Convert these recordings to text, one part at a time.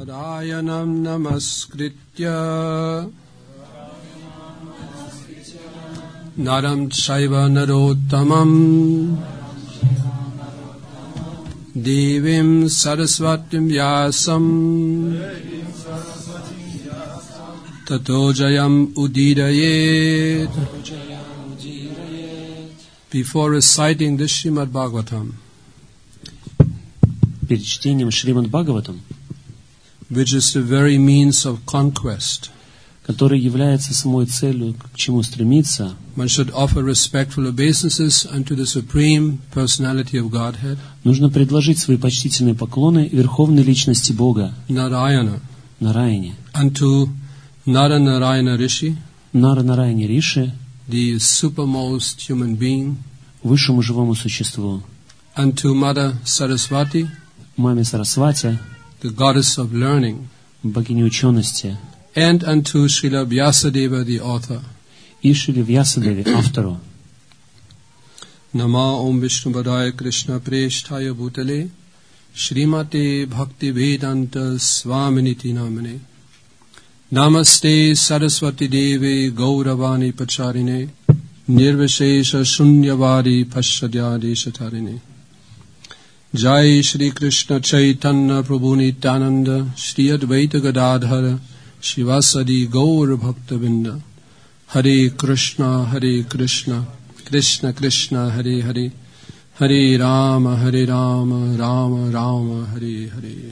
Narayanam namaskritya Naram chaiva narottamam Devim saraswatim vyasam Tato jayam udidayet. Before reciting this Srimad Bhagavatam, перед чтением Шримад Бхагаватам, which is the very means of conquest, который является самой целью, к чему стремиться, one should offer respectful obeisances unto the Supreme Personality of Godhead, нужно предложить свои почтительные поклоны Верховной Личности Бога, Narayana, Нараяне, unto Nara Narayana Rishi, Нара Нараяне Риши, the supermost human being, высшему живому существу, unto Mother Saraswati, Маме Сарасвати, the goddess of learning, богине учености, and unto Srila Vyasadeva, the author. и Шри Вьясадеви, автору. Nama Om Vishnu Padaya Krishna Presthaya Bhutale Srimate Bhakti Vedanta Swaminiti Namane Namaste Saraswati Devi Gauravani Pacharine Nirvishesha Shunyavadi Pashadyadi Shatarine Jai Shri Krishna Chaitanya Prabhu Nityananda Shri Advaita Gadadhara Shivasadi Gaur Bhakta Binda Hare Krishna Krishna Krishna Hare Hare Hare Rama Rama Rama Hare Hare.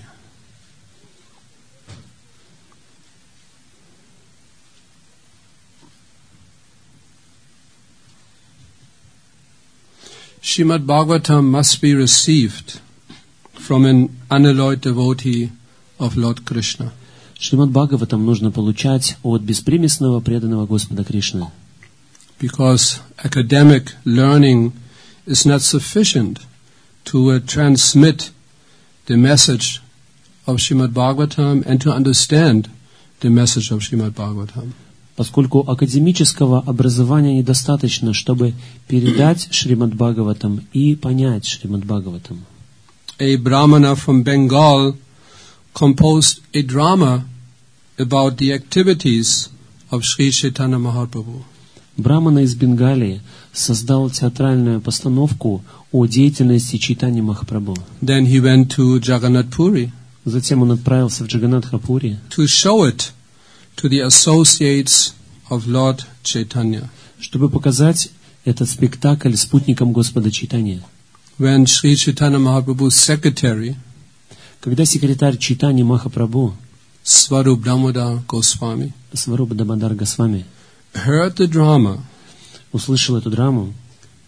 Srimad Bhagavatam must be received from an unalloyed devotee of Lord Krishna. Шримад Бхагаватам нужно получать от беспримесного преданного Господа Кришны. Because academic learning is not sufficient to transmit the message of Srimad Bhagavatam and to understand the message of Srimad Bhagavatam. Поскольку академического образования недостаточно, чтобы передать Шримад Бхагаватам и понять Шримад Бхагаватам. A Brahmana from Bengal composed a drama about the activities of Sri Chaitanya Mahaprabhu. Брахмана из Бенгалии создал театральную постановку о деятельности Чайтаньи Махапрабху. Then he went to Jagannath Puri. Затем он отправился в Джаганнатха-Пури, to show it to the associates of Lord Chaitanya. чтобы показать этот спектакль спутникам Господа Чайтаньи. When Sri Chaitanya Mahaprabhu's secretary, Когда секретарь Чайтаньи Махапрабху, Svarup Damodar Goswami, Сварупа Дамодар Госвами, heard the drama, услышал эту драму,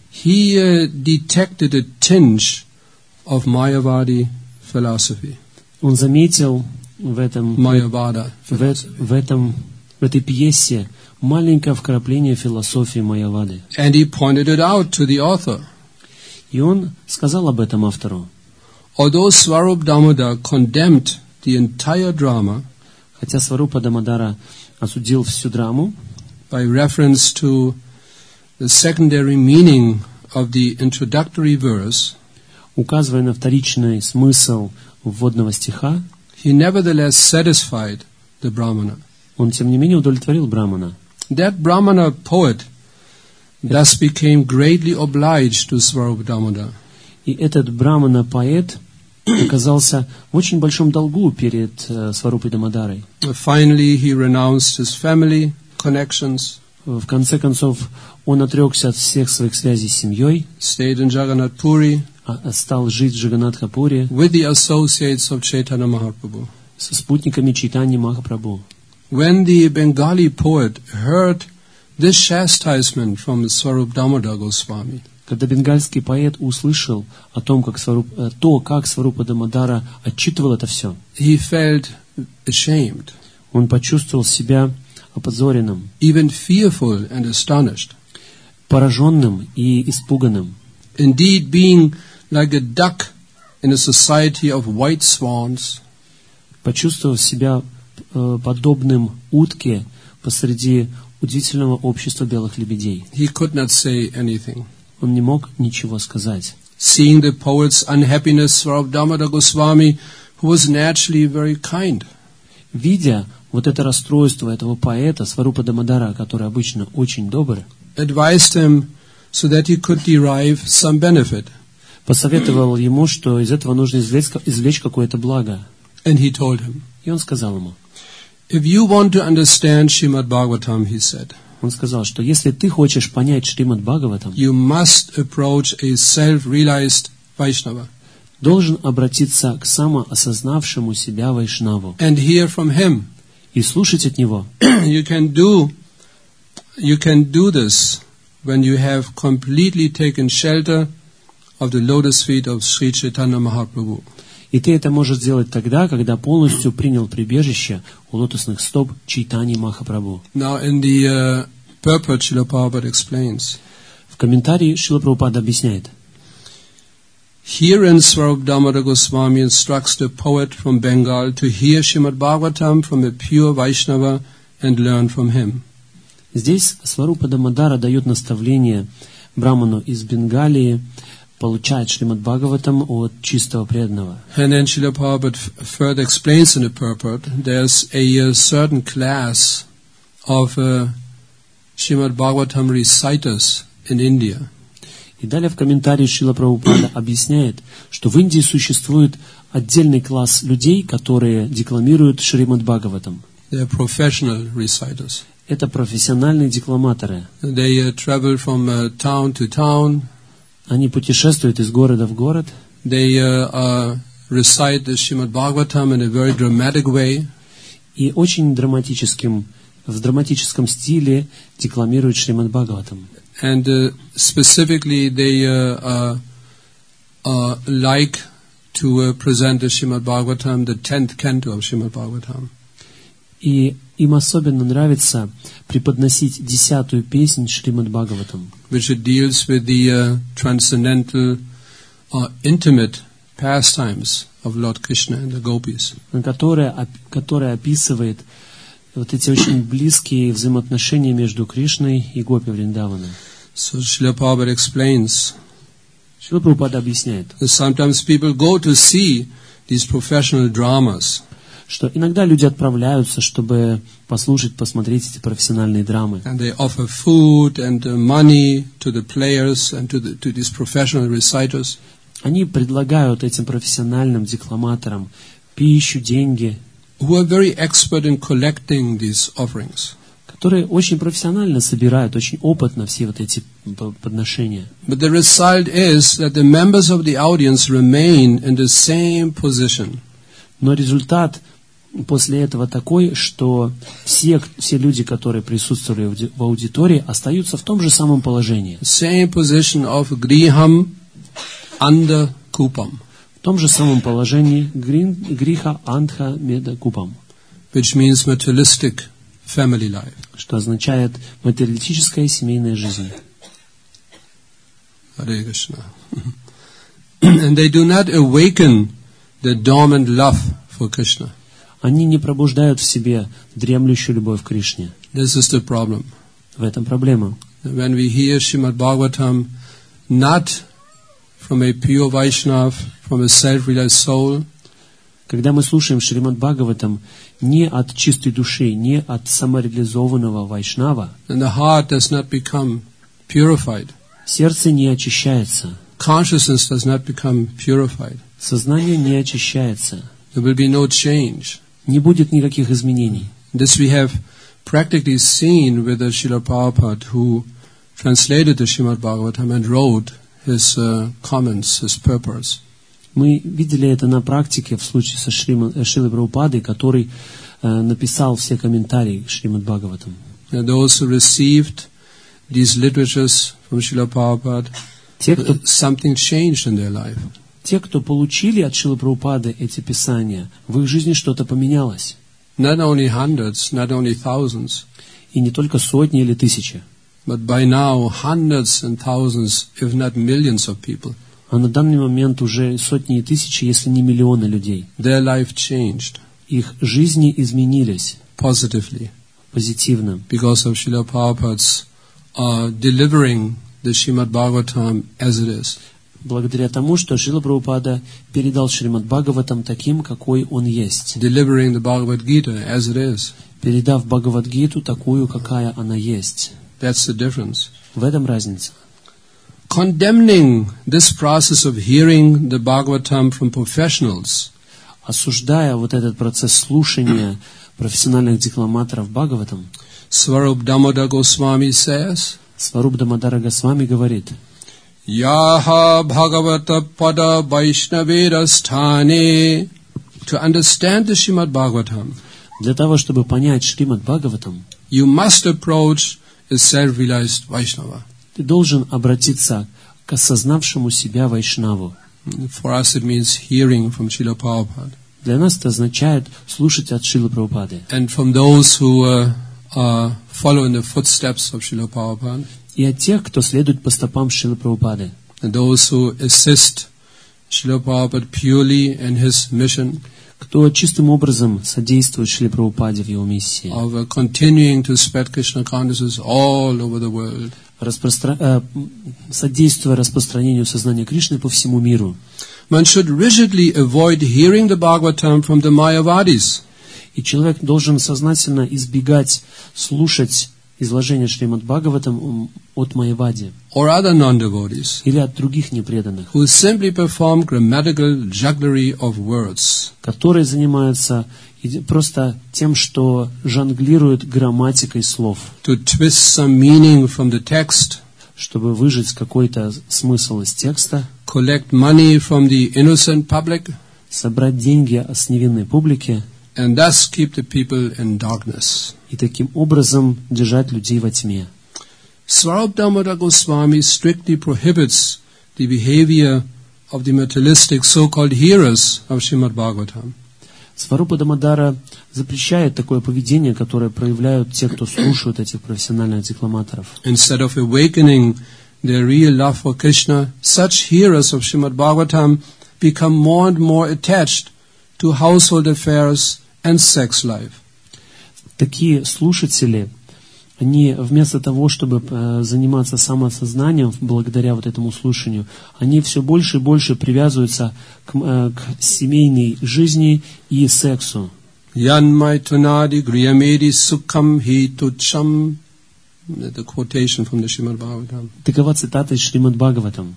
he detected a tinge of Mayavadi philosophy. он заметил в Mayavada philosophy. в этой пьесе маленькое вкрапление философии Майявады. And he pointed it out to the author. И он сказал об этом автору. Although Svarup Damodar condemned the entire drama Хотя Сварупа Дамодара осудил всю драму, by reference to the secondary meaning of the introductory verse, указывая на вторичный смысл вводного стиха, he nevertheless satisfied the Brahmana. он тем не менее удовлетворил Брахмана. That Brahmana poet thus became greatly obliged to Svarup Damodar. И этот Брахмана-поэт оказался в очень большом долгу перед Сварупой Дамодарой. Finally, he renounced his family connections, В конце концов, он отрекся от всех своих связей с семьей, stayed in Jagannath Puri стал жить в Джаганнатха-Пури with the associates of Chaitanya Mahaprabhu. со спутниками Чайтаньи Махапрабху. When the Bengali poet heard this chastisement from Svarup Damodar Goswami, Когда бенгальский поэт услышал о том, как Сварупа Дамодара отчитывал это все, he felt ashamed, он почувствовал себя опозоренным, even fearful and astonished. пораженным и испуганным. Indeed, being like a duck in a society of white swans, Почувствовав себя подобным утке посреди удивительного общества белых лебедей, he could not say anything. он не мог ничего сказать. Seeing the poet's unhappiness, Svarup Damodar Goswami, who was naturally very kind, видя вот это расстройство этого поэта, Сварупа Дамодара, который обычно очень добр, advised him so that he could derive some benefit. посоветовал ему, что из этого нужно извлечь какое-то благо. And he told him, И он сказал ему, if you want to understand Srimad Bhagavatam, he said, он сказал, что если ты хочешь понять Шримад Бхагаватам, you must approach a self-realized Vaishnava должен обратиться к самоосознавшему себя Вайшнаву and hear from him. и слушать от него. You can do this when you have completely taken shelter of the lotus feet of Sri Chaitanya Mahaprabhu. И ты это можешь сделать тогда, когда полностью принял прибежище у лотосных стоп Чайтаньи Махапрабху. Now in the purport, Srila Prabhupada explains, В комментарии Шрила Прабхупада объясняет, herein Swarup Damodar Goswami instructs the poet from Bengal to hear Srimad Bhagavatam from a pure Vaishnava and learn from him. здесь Сварупа Дамодара дает наставление браману из Бенгалии получать Шримад Бхагаватам от чистого преданного. And then Srila Prabhupada further explains in the purport, there's a certain class of Srimad Bhagavatam reciters in India. И далее в комментарии Шрила Прабхупада объясняет, что в Индии существует отдельный класс людей, которые декламируют Шримад Бхагаватам. They're professional reciters. Это профессиональные декламаторы. They travel from town to town. Они путешествуют из города в город. They recite the Srimad Bhagavatam in a very dramatic way. И очень в драматическом стиле декламируют Шримад Бхагаватам. And specifically, they like to present the Srimad Bhagavatam, the 10th canto of Srimad Bhagavatam. И им особенно нравится преподносить 10-ю песнь Шримад Бхагаватам, which it deals with the transcendental, intimate pastimes of Lord Krishna and the gopis. которая описывает вот эти очень близкие взаимоотношения между Кришной и Гопи Вриндавана. So Srila Prabhupada explains Шрила Прабхупада объясняет, that sometimes people go to see these professional dramas, что иногда люди отправляются, чтобы посмотреть эти профессиональные драмы. and they offer food and money to the players and to these professional reciters. Они предлагают этим профессиональным декламаторам пищу, деньги, Who are very expert in collecting these offerings. которые очень профессионально собирают, очень опытно все вот эти подношения. But the result is that the members of the audience remain in the same position. Но результат после этого такой, что все люди, которые присутствовали в аудитории, остаются в том же самом положении. Same position of griham under kupam, В том же самом положении гриха андха меда купам, which means materialistic family life. что означает материалистическая семейная жизнь. Hare Krishna. And they do not awaken the dormant love for Krishna. Они не пробуждают в себе дремлющую любовь к Кришне. This is the problem. В этом проблема. When we hear Srimad Bhagavatam, not from a pure Vaishnav, from a self-realized soul, Когда мы слушаем Шримад Бхагаватам не от чистой души, не от самореализованного вайшнава, then the heart does not become purified. сердце не очищается, Consciousness does not become purified. сознание не очищается, There will be no change. не будет никаких изменений. This we have practically seen with the Srila Prabhupada, who translated the Srimad Bhagavatam and wrote his comments, his purports. Мы видели это на практике в случае со Шрилой Прабхупадой, который написал все комментарии к Шримад Бхагаватам. And those who received these literatures from Srila Prabhupada, something changed in their life. Те, кто получили от Шрилы Прабхупады эти писания, в их жизни что-то поменялось. Not only hundreds, not only thousands, И не только сотни или тысячи, but by now hundreds and thousands, if not millions of people, а на данный момент уже сотни и тысячи, если не миллионы людей. their life changed Их жизни изменились positively позитивно, because of Srila Prabhupada's delivering the Srimad Bhagavatam as it is. благодаря тому, что Шрила Прабхупада передал Шримад Бхагаватам таким, какой он есть, delivering the Bhagavad Gita as it is. передав Бхагавад-гиту такую, какая она есть. That's the difference. В этом разница. Condemning this process of hearing the Bhagavatam from professionals, Осуждая вот этот процесс слушания профессиональных декламаторов Бхагаватам, Svarup Damodar Goswami says, Сваруб Дамодар Госвами говорит: Yaha Bhagavata Pada Vaishnaveda Sthane. To understand the Srimad Bhagavatam, для того, чтобы понять Шримад Бхагаватам, you must approach a self-realized Vaishnava. ты должен обратиться к осознавшему себя Вайшнаву. For us it means hearing from Srila Prabhupada. Для нас это означает слушать от Шрилы Прабхупады. And from those who follow in the footsteps of Srila Prabhupada, И от тех, кто следует по стопам Шрилы Прабхупады. and those who assist Srila Prabhupada purely in his mission Кто чистым образом содействует Шриле Прабхупаде в его миссии, of continuing to spread Krishna consciousness all over the world. содействуя распространению сознания Кришны по всему миру. One should rigidly avoid hearing the Bhagavatam from the Mayavadis. И человек должен сознательно избегать слушать изложение Шримад Бхагаватам от Майявади Or other non-devotees или от других непреданных, who simply perform grammatical jugglery of words. которые занимаются просто тем, что жонглируют грамматикой слов, To twist some meaning from the text, чтобы выжать какой-то смысл из текста, collect money from the innocent public, собрать деньги с невинной публики and thus keep the people in darkness. и таким образом держать людей во тьме. Svarup Damodar Goswami strictly prohibits the behavior of the materialistic so-called hearers of Srimad Bhagavatam. Сварупа Дамодара запрещает такое поведение, которое проявляют те, кто слушают этих профессиональных декламаторов. Instead of awakening their real love for Krishna, such hearers of Srimad Bhagavatam become more and more attached to household affairs and sex life. Такие слушатели, они вместо того, чтобы заниматься самоосознанием благодаря вот этому слушанию, они все больше и больше привязываются к семейной жизни и сексу. Yanmai tunadi griyamedi sukham hi tucham. The quotation from the Srimad Bhagavatam. Такова цитата из Шримад Бхагаватам.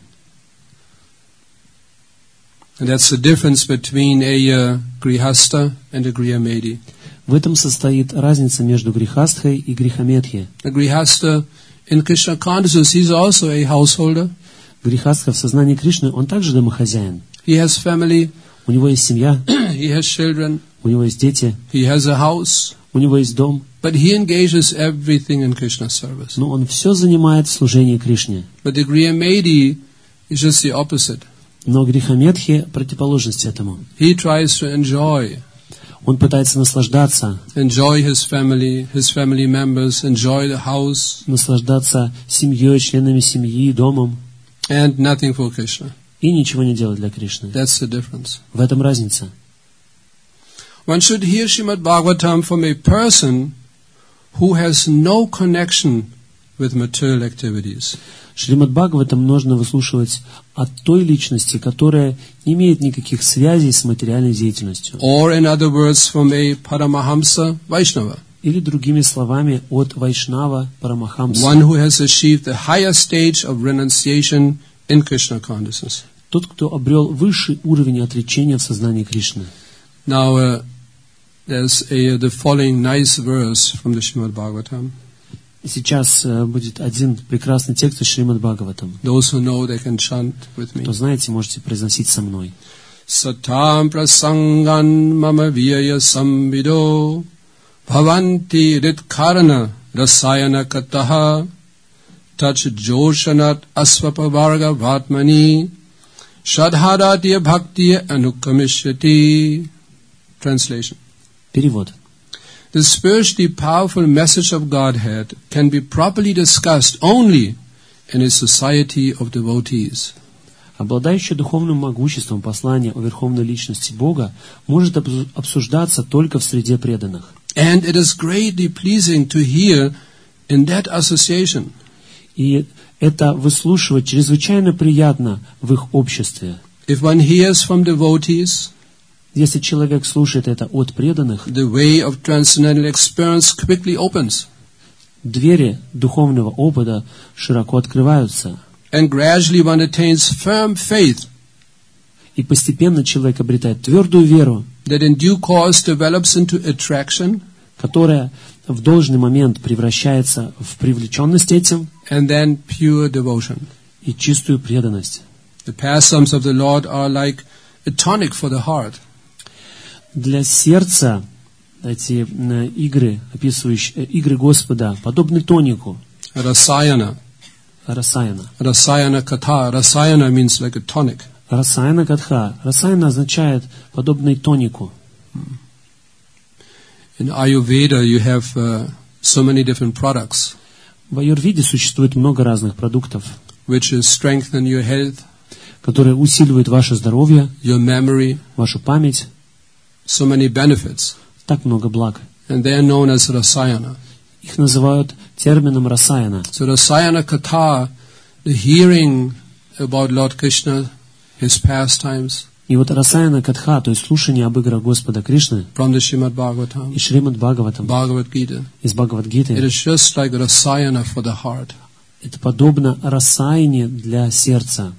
And that's the difference between a grihasta and a griyamedi. В этом состоит разница между грихастхой и грихаметхи. The grihasta in Krishna consciousness, he's also a householder. Грихастха в сознании Кришны, он также домохозяин. He has family, У него есть семья, he has children, у него есть дети, he has a house, у него есть дом, but he engages everything in Krishna's service. но он все занимает в служении Кришне. But the griyamedi is just the opposite. Но грихаметхи противоположность этому. He tries to enjoy Он пытается наслаждаться his family members, enjoy the house, наслаждаться семьей, членами семьи, домом, and nothing for Krishna. и ничего не делать для Кришны. That's the difference. В этом разница. One should hear Srimad Bhagavatam from a person who has no connection with material activities. Шримад Бхагаватам нужно выслушивать от той личности, которая не имеет никаких связей с материальной деятельностью. Or, in other words, from a Paramahamsa Vaishnava. Или другими словами, от Вайшнава Парамахамса. One who has achieved the higher stage of renunciation in Krishna consciousness. Тот, кто обрел высший уровень отречения в сознании Кришны. Now, there's the following nice verse from the Srimad Bhagavatam. Сейчас будет один прекрасный текст из Шримад Бхагаватам. Those who know, they can chant with me. Кто знаете, можете произносить со мной. Satam prasangan mama vyaya samvido bhavanti ritkarana rasayana kataha tach joshanat asvapavarga vatmani shadhadatya bhaktiya anukkamishyati. Translation. Перевод. The spiritually powerful message of Godhead can be properly discussed only in a society of devotees. Обладающее духовным могуществом послание о Верховной Личности Бога может обсуждаться только в среде преданных. And it is greatly pleasing to hear in that association И Это выслушивать чрезвычайно приятно в их обществе. If one hears from devotees, Если человек слушает это от преданных, the way of transcendental experience quickly opens, двери духовного опыта широко открываются. and gradually one attains firm faith И постепенно человек обретает твердую веру, that in due course develops into attraction которая в должный момент превращается в привлеченность этим and then pure devotion. и чистую преданность. The pastimes of the Lord are like a tonic for the heart. Для сердца эти игры, описывающие игры Господа, подобны тонику, Rasayana. расаяна. Rasayana katha. Rasayana means like a tonic. Расаяна катха. Расаяна означает подобный тонику. In Ayurveda you have so many different products В аюрведе существует много разных продуктов, which strengthen your health, которые усиливают ваше здоровье, your memory, вашу память. so many benefits. Так много благ. And they are known as Rasayana. Их называют термином расаяна. So Rasayana katha, the hearing about Lord Krishna, his pastimes, И вот расаяна катха, то есть слушание об играх Господа Кришны from the Srimad Bhagavatam, и Шримад Бхагаватам, Bhagavad Gita, из it Бхагавад-гиты, is just like Rasayana for the heart. это подобно расаяне для сердца.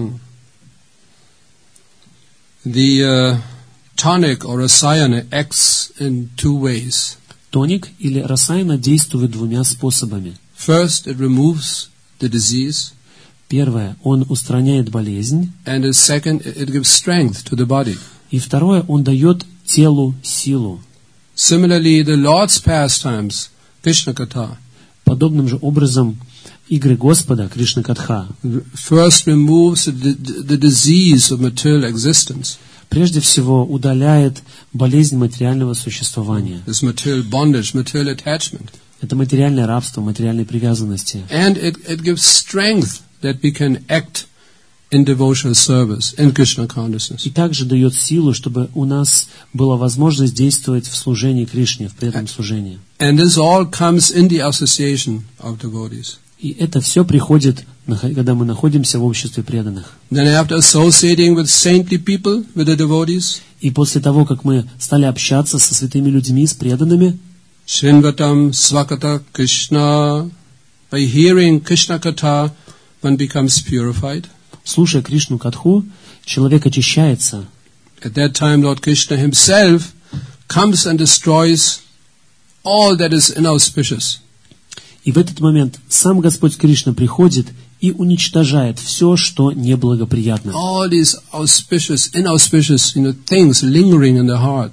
The tonic or Rasayana acts in two ways. Тоник или расаяна действует двумя способами. First, it removes the disease, Первое, он устраняет болезнь. and the second, it gives strength to the body. И второе, он дает телу силу. Similarly, the Lord's pastimes, Krishna Katha, Подобным же образом игры Господа, Кришна Катха, first removes the disease of material existence, прежде всего удаляет болезнь материального существования. this material bondage, material attachment. Это материальное рабство, материальные привязанности. And it gives strength that we can act in devotional service, in Krishna consciousness. И также дает силу, чтобы у нас была возможность действовать в служении Кришне, в преданном служении. And this all comes in the association of devotees. И это все приходит, когда мы находимся в обществе преданных. Then after associating with saintly people, with the devotees, И после того, как мы стали общаться со святыми людьми, с преданными, Srinvatam Svakata Krishna, by hearing Krishna Katha, one becomes purified. слушая Кришну Катху, человек очищается. At that time, Lord Krishna himself comes and destroys all that is inauspicious. И в этот момент сам Господь Кришна приходит и уничтожает все, что неблагоприятно. All these inauspicious, things lingering in the heart.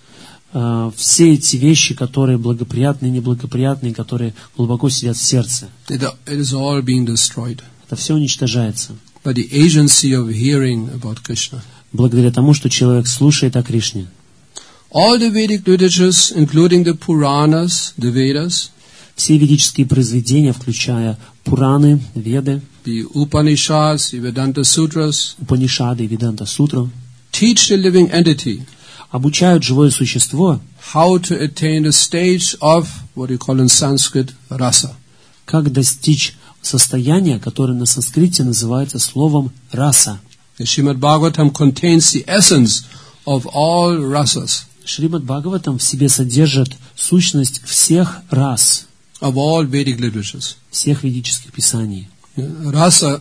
Все эти вещи, которые благоприятные, неблагоприятные, которые глубоко сидят в сердце. It is all being destroyed Это все уничтожается. by the agency of hearing about Krishna. Благодаря тому, что человек слушает о Кришне. All the Vedic literatures, including the Puranas, the Vedas, Все ведические произведения, включая Пураны, Веды, the Upanishads, the Vedanta Sutras, Упанишады и Веданта-сутру, teach the living entity обучают живое существо, how to attain the stage of what we call in Sanskrit rasa. как достичь состояния, которое на санскрите называется словом «раса». The Srimad Bhagavatam contains the essence of all rasas, Шримад Бхагаватам в себе содержит сущность всех рас, of all Vedic literatures. всех ведических писаний. Rasa,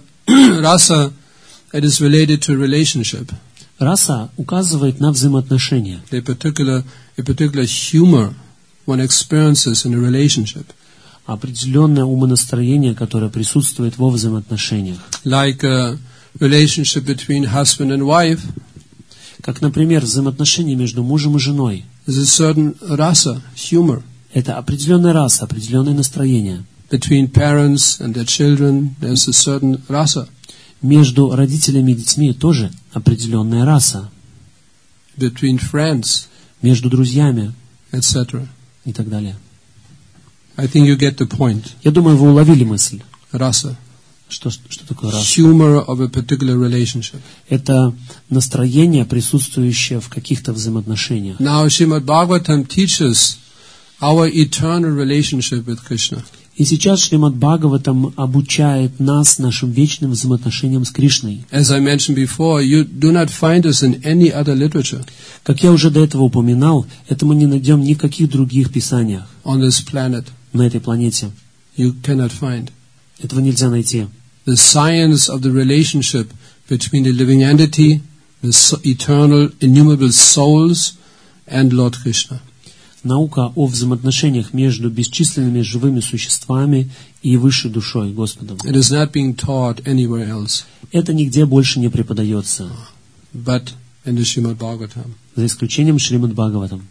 it is related to relationship, Раса указывает на взаимоотношения, a particular humor one experiences in a relationship, определенное умонастроение, которое присутствует во взаимоотношениях. like a relationship between husband and wife. Как, например, взаимоотношения между мужем и женой. There's a certain rasa, humor. Это определенная раса, определенное настроение. Between parents and their children, there's a certain rasa. Между родителями и детьми тоже определенная раса. Between friends, Между друзьями etc. и так далее. I think you get the point. Я думаю, вы уловили мысль. Rasa. Что такое раса? Humor of a particular relationship. Это настроение, присутствующее в каких-то взаимоотношениях. Now Srimad Bhagavatam teaches our eternal relationship with Krishna. И И сейчас Шримад Бхагаватам обучает нас нашим вечным взаимоотношениям с Кришной. As I mentioned before, you do not find this in any other literature Как я уже до этого упоминал, это мы не найдем ни в каких других писаниях on this planet. на этой планете. You cannot find. Этого нельзя найти. The science of the relationship between the living entity, the eternal, innumerable souls, and Lord Krishna. Наука о взаимоотношениях между бесчисленными живыми существами и высшей душой, Господом. It is not being taught anywhere else, Это нигде больше не преподается, but in the Srimad Bhagavatam. за исключением Шримад Бхагаватам.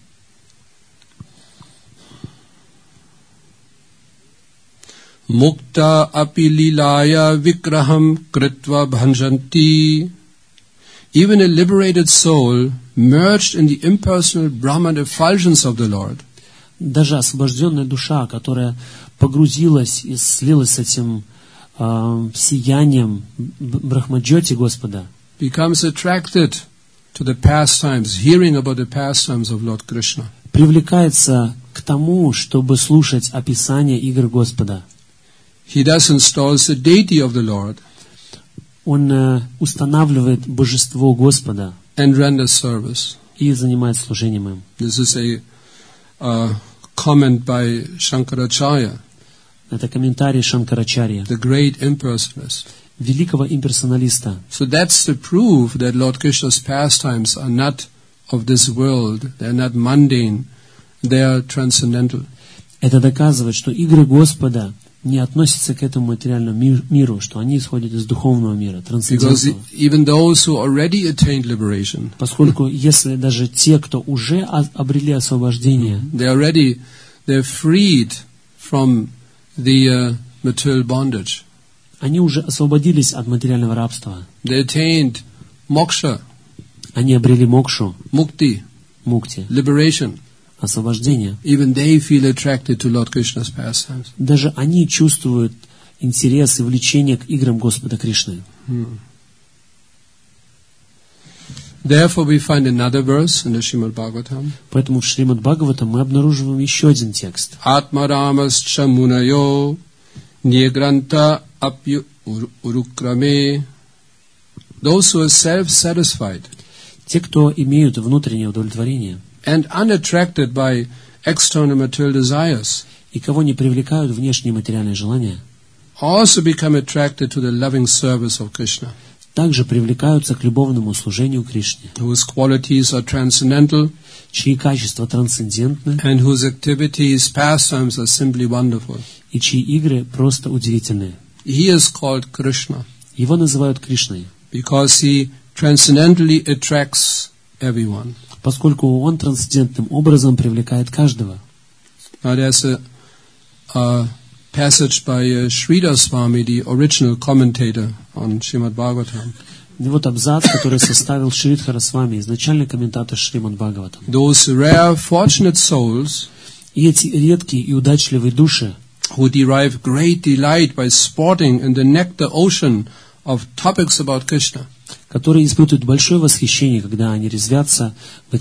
Mukta api lilaya vikraham kritva bhanjanti. Even a liberated soul merged in the impersonal Brahman effulgence of the Lord Даже освобожденная душа, которая погрузилась и слилась с этим сиянием Брахмаджоти Господа, becomes attracted to the pastimes, hearing about the pastimes of Lord Krishna. привлекается к тому, чтобы слушать описание игр Господа. He thus installs the deity of the Lord Он устанавливает божество Господа and renders service. и занимается служением им. This is a comment by Shankaracharya, Это комментарий Шанкарачарья, the great impersonalist. великого имперсоналиста. So that's the proof that Lord Krishna's pastimes are not of this world, they are not mundane, they are transcendental. Это доказывает, что игры Господа не относятся к этому материальному миру, что они исходят из духовного мира, Because трансцендентного. even those who already attained liberation, Поскольку если даже те, кто уже обрели освобождение, they're freed from the material bondage. они уже освободились от материального рабства. They attained moksha, Они обрели мокшу, mukti, мукти, liberation. освобождение. Even they feel attracted to Lord Krishna's pastimes. Даже они чувствуют интерес и влечение к играм Господа Кришны. Therefore we find another verse in the Srimad Bhagavatam. Поэтому в Шримад Бхагаватам мы обнаруживаем еще один текст. Atmaramas chamunayo nyegranta apyu urukrame. Those who are self-satisfied Те, кто имеют внутреннее удовлетворение and unattracted by external material desires и кого не привлекают внешние материальные желания, also become attracted to the loving service of Krishna, также привлекаются к любовному служению Кришне, whose qualities are transcendental чьи качества трансцендентны and whose activities, pastimes are simply wonderful. и чьи игры просто удивительные. He is called Krishna Его называют Кришной, because he transcendently attracts everyone. поскольку он трансцендентным образом привлекает каждого. Now there's a passage by Sridhar Swami, the original commentator on Srimad Bhagavatam. И вот абзац, который составил Шридхара Свами, изначальный комментатор Шримад Бхагаватам. Those rare, fortunate souls И эти редкие и удачливые души, who derive great delight by sporting in the nectar ocean of topics about Krishna, которые испытывают большое восхищение, когда они резвятся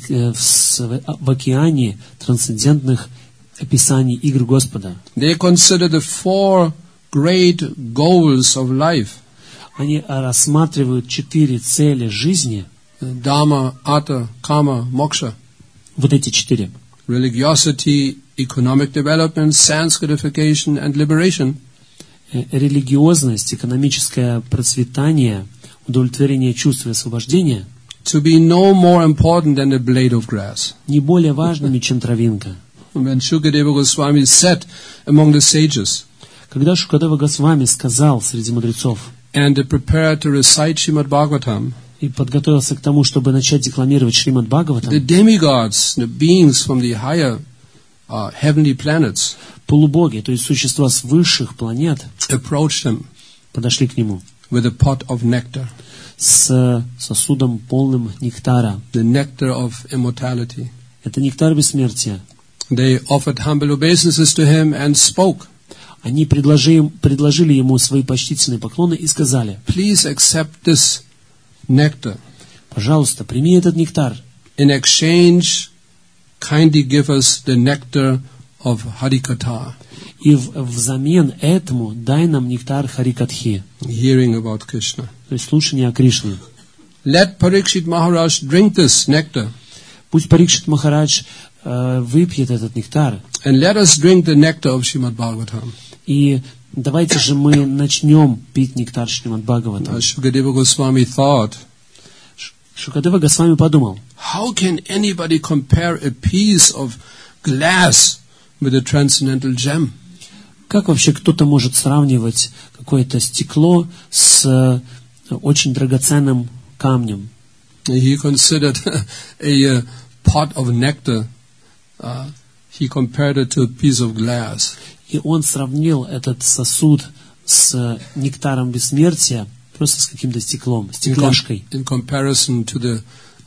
в океане трансцендентных описаний игр Господа. they consider the four great goals of life: Они рассматривают 4 цели жизни, Dharma, Artha, Kama, Moksha. вот эти 4. Religiosity, economic development, sense gratification, and liberation. Религиозность, экономическое процветание, удовлетворение чувств и освобождение To be no more important than a blade of grass. не более важными, чем травинка. When Shukadeva Goswami said among the sages Когда Шукадева Госвами сказал среди мудрецов and prepared to recite Srimad Bhagavatam, и подготовился к тому, чтобы начать декламировать Шримад Бхагаватам, the demigods, the beings from the higher heavenly planets, полубоги, то есть существа с высших планет, approached him подошли к нему with a pot of nectar, с сосудом полным нектара. the nectar of immortality. Это нектар бессмертия. They offered humble obeisances to him and spoke. Они предложили ему свои почтительные поклоны и сказали: Please accept this nectar. пожалуйста, прими этот нектар. In exchange, kindly give us the nectar of Harikatha, И взамен этому дай нам нектар Харикатхи, hearing about Krishna. то есть слушание о Кришне. Let Parikshit Maharaj drink this nectar, Пусть Парикшит Махарадж выпьет этот нектар. and let us drink the nectar of Srimad Bhagavatam. И давайте же мы начнем пить нектар Шримад Бхагаватам. Shukadeva Goswami thought, Шукадева Госвами подумал, how can anybody compare a piece of glass with a transcendental gem? как вообще кто-то может сравнивать какое-то стекло с очень драгоценным камнем? He considered a pot of nectar, he compared it to a piece of glass. И он сравнил этот сосуд с нектаром бессмертия просто с каким-то стеклом, стекляшкой. In comparison to the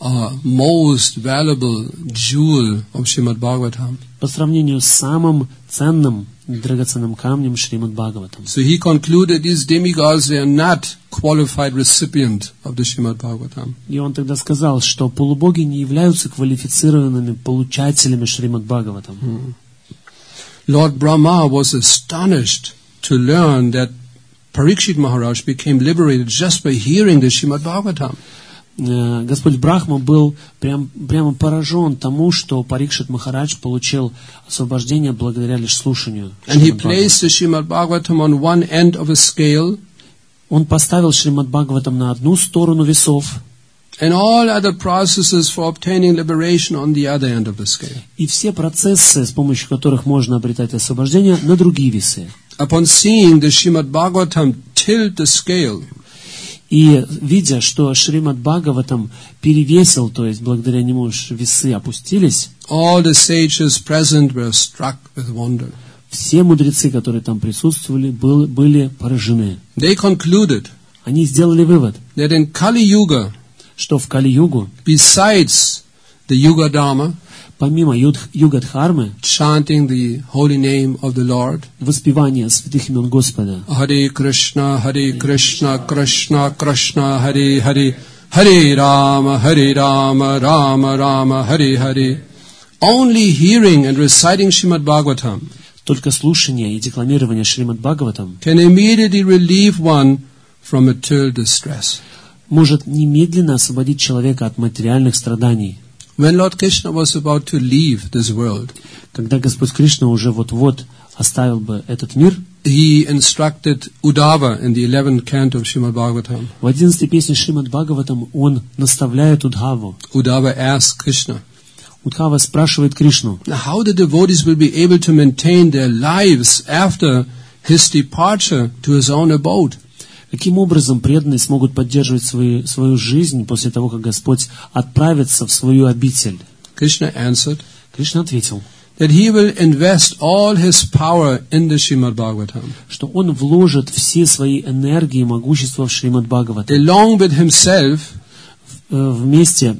most valuable jewel of Srimad Bhagavatam. По сравнению с самым ценным, драгоценным камнем Шримад Бхагаватам. So he concluded these demigods, they are not qualified recipient of the Srimad Bhagavatam. И он тогда сказал, что полубоги не являются квалифицированными получателями Шримад Бхагаватам. Lord Brahma was astonished to learn that Parikshit Maharaj became liberated just by hearing the Srimad Bhagavatam. Господь Брахма был прямо поражен тому, что Парикшит Махарадж получил освобождение благодаря лишь слушанию. And he placed the Srimad Bhagavatam on one end of a scale, Он поставил Шримад Бхагаватам на одну сторону весов, and all other processes for obtaining liberation on the other end of the scale. и все процессы, с помощью которых можно обретать освобождение, на другие весы. Upon seeing the Srimad Bhagavatam tilt the scale, И видя, что Шримад Бхагаватам перевесил, то есть благодаря нему весы опустились, all the sages present were struck with wonder. все мудрецы, которые там присутствовали, были поражены. They concluded Они сделали вывод, that in Kali Yuga, что в Кали-югу, besides the Yuga Dharma, помимо Югадхармы, chanting the holy name of the Lord, воспевания святых имен Господа, Hare Krishna, Krishna Krishna, Hare Hare, Hare Rama, Rama Rama, Hare Hare, only hearing and reciting Srimad Bhagavatam только слушание и декламирование Шримад Бхагаватам can immediately relieve one from material distress. может немедленно освободить человека от материальных страданий. When Lord Krishna was about to leave this world, Когда Господь Кришна уже вот-вот оставил бы этот мир, he instructed Uddhava in the 11th canto of Srimad Bhagavatam. в 11-й песне Шримад Бхагаватам он наставляет Удхаву. Uddhava asked Krishna, Удхава спрашивает Кришну, how the devotees will be able to maintain their lives after his departure to his own abode. каким образом преданные смогут поддерживать свою жизнь после того, как Господь отправится в свою обитель? Krishna answered Кришна ответил, that he will invest all his power in the Srimad Bhagavatam, что он вложит все свои энергии и могущества в Шримад Бхагаватам. along with himself Вместе,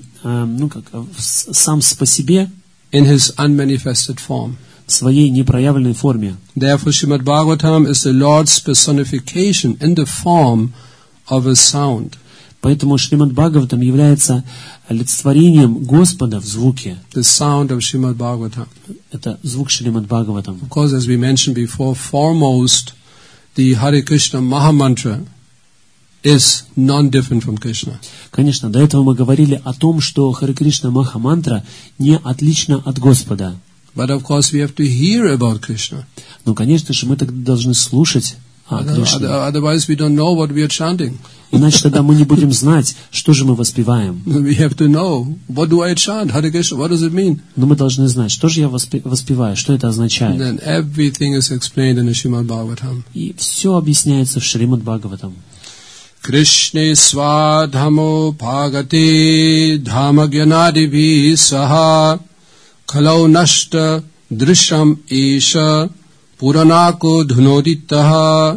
сам по себе, in his unmanifested form. в своей непроявленной форме. Therefore, Srimad Bhagavatam is the Lord's personification in the form of a sound. Поэтому Шримад Бхагаватам является олицетворением Господа в звуке. The sound of Srimad Bhagavatam. Это звук Шримад Бхагаватам. Of course, as we mentioned before, foremost, the Hare Krishna Mahamantra is non-different from Krishna. Конечно, до этого мы говорили о том, что Харе Кришна Маха-мантра не отлична от Господа. But of course, we have to hear about Krishna. Но, конечно же, мы тогда должны слушать о Кришне. Otherwise, we don't know what we are chanting. Иначе тогда мы не будем знать, что же мы воспеваем. We have to know, what do I chant? Hare Krishna, what does it mean? Но мы должны знать, что же я воспеваю, что это означает. Then everything is explained in the Srimad Bhagavatam. И все объясняется в Шримад Бхагаватам. Krishne svadhamo bhagate dhamagyanadivi saha khalau nashta drishyam esha puranako dhunoditaha.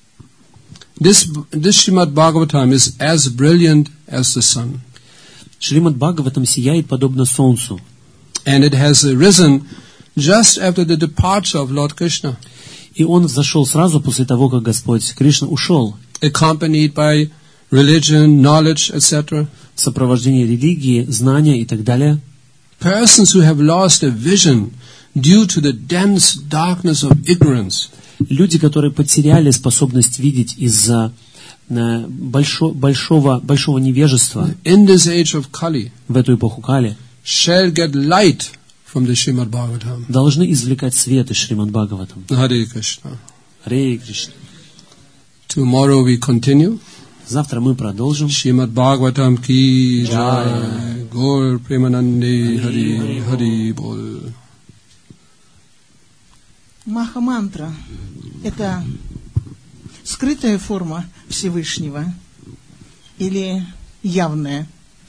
This Srimad Bhagavatam is as brilliant as the sun. Шримад Бхагаватам сияет подобно солнцу. And it has arisen just after the departure of Lord Krishna, И он взошел сразу после того, как Господь Кришна ушел, accompanied by religion, knowledge, etc. в сопровождении религии, знания и так далее. Persons who have lost a vision due to the dense darkness of ignorance. Люди, которые потеряли способность видеть из-за большого невежества In this age of Kali, в эту эпоху Кали, shall get light from the Srimad Bhagavatam. должны извлекать свет из Шримад Бхагаватам. Hare Krishna. Харе Кришна. Tomorrow we continue. Завтра мы продолжим. Srimad Bhagavatam ki jai. Gaur Premanande Hari Hari Bol. Маха-мантра – это скрытая форма Всевышнего или явная?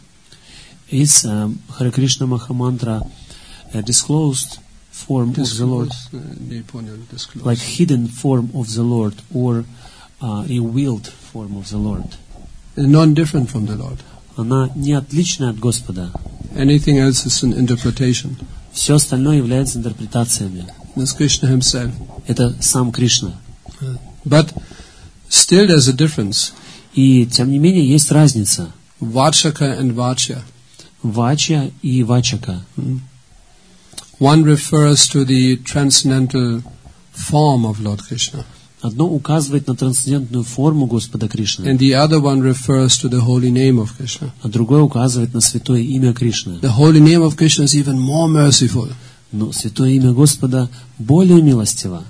Is Hare Krishna Maha Mantra a disclosed form of the Lord, like hidden form of the Lord, or a revealed form of the Lord? Non-different from the Lord. Она не отлична от Господа. Anything else is an interpretation. Все остальное является интерпретациями. That's Krishna himself. Это сам Кришна. But still there's a difference. И тем не менее есть разница. Vachaka and Vachya. Вача и Вачака. One refers to the transcendental form of Lord Krishna. Одно указывает на трансцендентную форму Господа Кришны, And the other one refers to the holy name of Krishna. а другое указывает на святое имя Кришны. The holy name of Krishna is even more merciful. Но святое имя Господа более милостиво.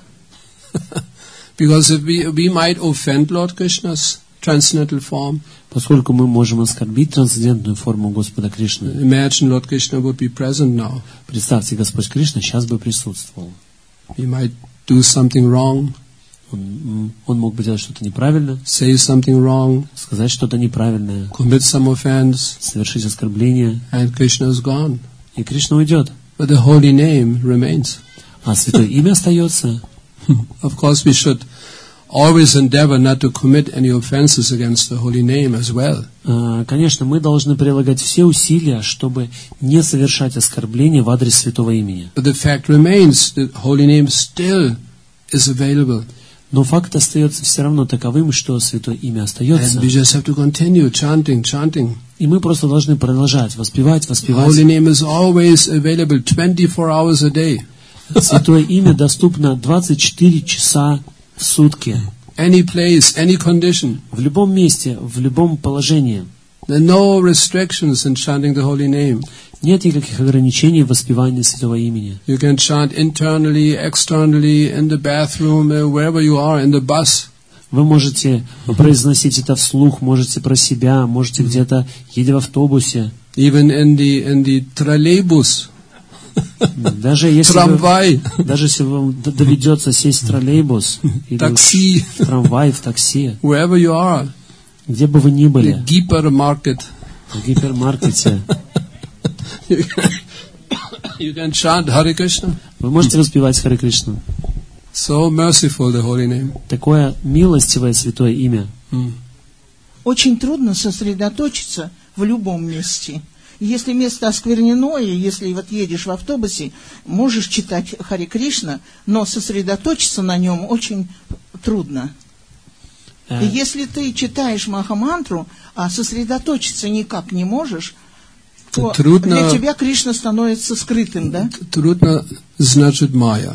Because if we might offend Lord Krishna's transcendental form, Поскольку мы можем оскорбить трансцендентную форму Господа Кришны. imagine Lord Krishna would be present now. Представьте, Господь Кришна сейчас бы присутствовал. He might do something wrong, Он мог бы делать что-то неправильно, say something wrong, сказать что-то неправильное, commit some offense, совершить оскорбление, and Krishna is gone. и Кришна уйдет. But the holy name remains. А святое имя остается. Of course, we should always endeavor not to commit any offenses against the holy name as well. Конечно, мы должны прилагать все усилия, чтобы не совершать оскорбления в адрес святого имени. But the fact remains that holy name still is available. Но факт остается все равно таковым, что святое имя And остается. we just have to continue chanting. И мы просто должны продолжать воспевать. Holy name is always available 24 hours a day. Святое имя доступно 24 часа в сутки. Any place, any condition. В любом месте, в любом положении. There are no restrictions in chanting the holy name. Нет никаких ограничений в воспевании святого имени. You can chant internally, externally, in the bathroom, wherever you are, in the bus. Вы можете произносить это вслух, можете про себя, можете где-то, едя в автобусе. Even in the trolleybus. Даже если вам доведется сесть в троллейбус, или такси, в трамвай, в такси, wherever you are, где бы вы ни были, the гипермаркет, в гипермаркете, you can chant Hare Krishna. вы можете воспевать Харе Кришну. So merciful the holy name. Такое милостивое святое имя. Очень трудно сосредоточиться в любом месте. Если место оскверненное, если вот едешь в автобусе, можешь читать Харе Кришна, но сосредоточиться на нем очень трудно. И если ты читаешь Маха-мантру, а сосредоточиться никак не можешь, то трудно, для тебя Кришна становится скрытым, да? Трудно значит Майя.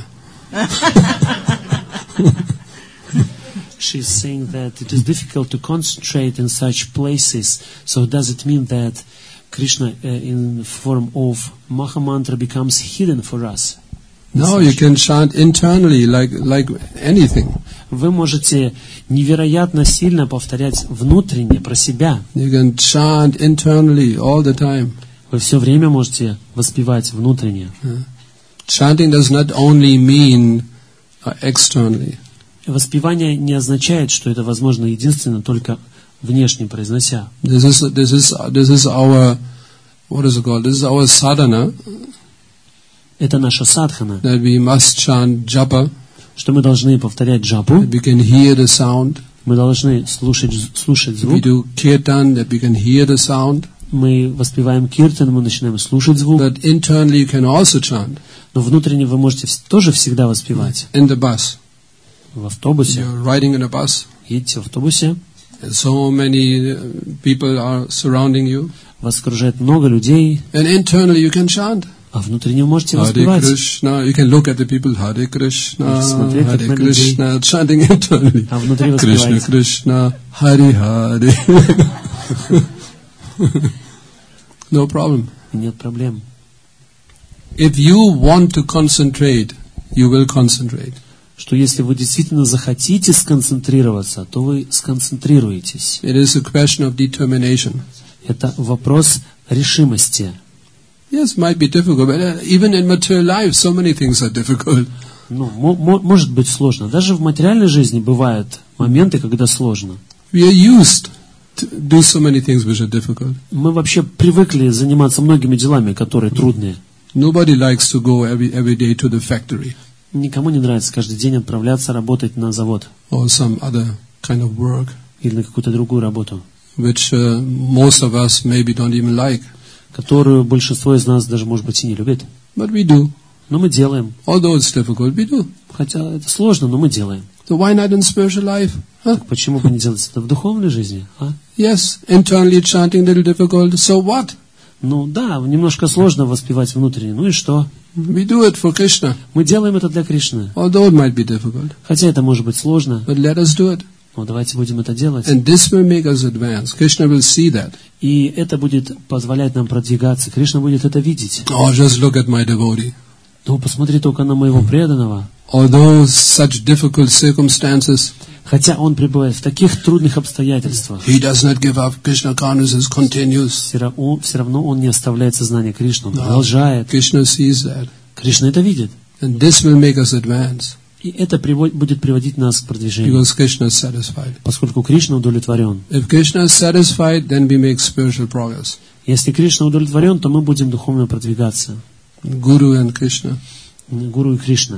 She's saying that it is difficult to concentrate in such places. So does it mean that Krishna in form of Maha Mantra becomes hidden for us? No, you can chant internally like anything. Вы можете невероятно сильно повторять внутренне про себя. You can chant internally all the time. Вы все время можете воспевать внутренне. Chanting does not only mean externally. Воспевание не означает, что это возможно единственно только внешне произнося. This is our, what is it called? This is our sadhana. Это наша садхана. That we must chant japa. Что мы должны повторять джапу. That we can hear the sound. Мы должны слушать звук. We do kirtan, that we can hear the sound. Мы воспеваем киртан, мы начинаем слушать звук. But internally you can also chant. Но внутренне вы можете тоже всегда воспевать. In the bus. В автобусе. You're riding in a bus. Едете в автобусе. And so many people are surrounding you. Вас окружает много людей. And internally you can chant. А внутренне вы можете Hare воспевать. Krishna. You can look at the people. Hare Krishna, Смотреть, как Hare на людей. Krishna, chanting internally. А внутри Krishna, воспеваете. Krishna, Hare Hare. No problem. И нет проблем. If you want to concentrate, you will concentrate. Что если вы действительно захотите сконцентрироваться, то вы сконцентрируетесь. It is a question of determination. Это вопрос решимости. Yes, might be difficult, but even in material life, so many things are difficult. Ну, может быть сложно. Даже в материальной жизни бывают моменты, когда сложно. We are used to do so many things which are difficult. Мы вообще привыкли заниматься многими делами, которые трудные. Nobody likes to go every day to the factory Никому не нравится каждый день отправляться работать на завод or some other kind of work, или на какую-то другую работу, which most of us maybe don't even like. которую большинство из нас даже, может быть, и не любит. But we do. Но мы делаем. Although it's difficult, we do. Хотя это сложно, но мы делаем. So why not in spiritual life? Huh? Так почему бы не делать это в духовной жизни? А? Yes, internally chanting a little difficult. So what? Ну да, немножко сложно воспевать внутренне. Ну и что? We do it for Krishna. Мы делаем это для Кришны. Although it might be difficult. Хотя это может быть сложно, But let us do it. но давайте будем это делать. And this will make us advance. Krishna will see that. И это будет позволять нам продвигаться. Кришна будет это видеть. Oh, just look at my devotee. Ну, посмотри только на моего преданного. Although such difficult circumstances, Хотя он пребывает в таких трудных обстоятельствах, he does not give up. Krishna consciousness continues. все равно он не оставляет сознание Кришны. Он продолжает. Krishna sees that. Кришна это видит. And this will make us advance. И это будет приводить нас к продвижению. Because Krishna is satisfied. Поскольку Кришна удовлетворен. If Krishna is satisfied, then we make spiritual progress. Если Кришна удовлетворен, то мы будем духовно продвигаться. Guru and Krishna. Гуру и Кришна.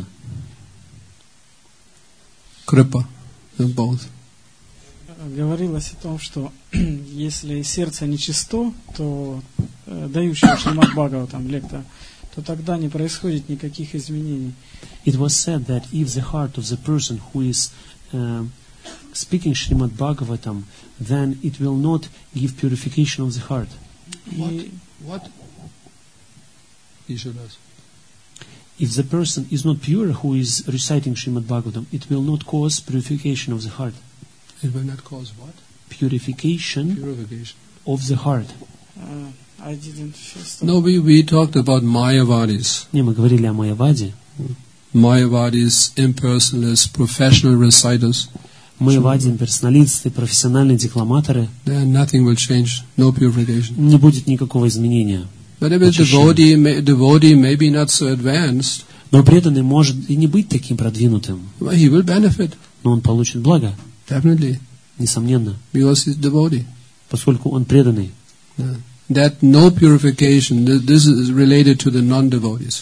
Kripa. They're both. Говорилось о том, что если сердце нечисто, то дающего Шримад Бхагаватам лектор, то тогда не происходит никаких изменений. It was said that if the heart of the person who is speaking Srimad Bhagavatam, then it will not give purification of the heart. What? He should ask. If the person is not pure who is reciting Srimad Bhagavatam, it will not cause purification of the heart. It will not cause what? Purification Purification. of the heart. I didn't first. No, we talked about Mayavadis. Не, мы говорили о Майяваде. Mayavadis, impersonalists, professional reciters. Майяваде, имперсоналисты, профессиональные декламаторы. There nothing will change, no purification. Не будет никакого изменения. But if a devotee may be not so advanced, Но преданный может и не быть таким продвинутым. well, he will benefit, Но он получит благо, definitely, несомненно, because he's devotee. поскольку он преданный. That no purification, this is related to the non-devotees.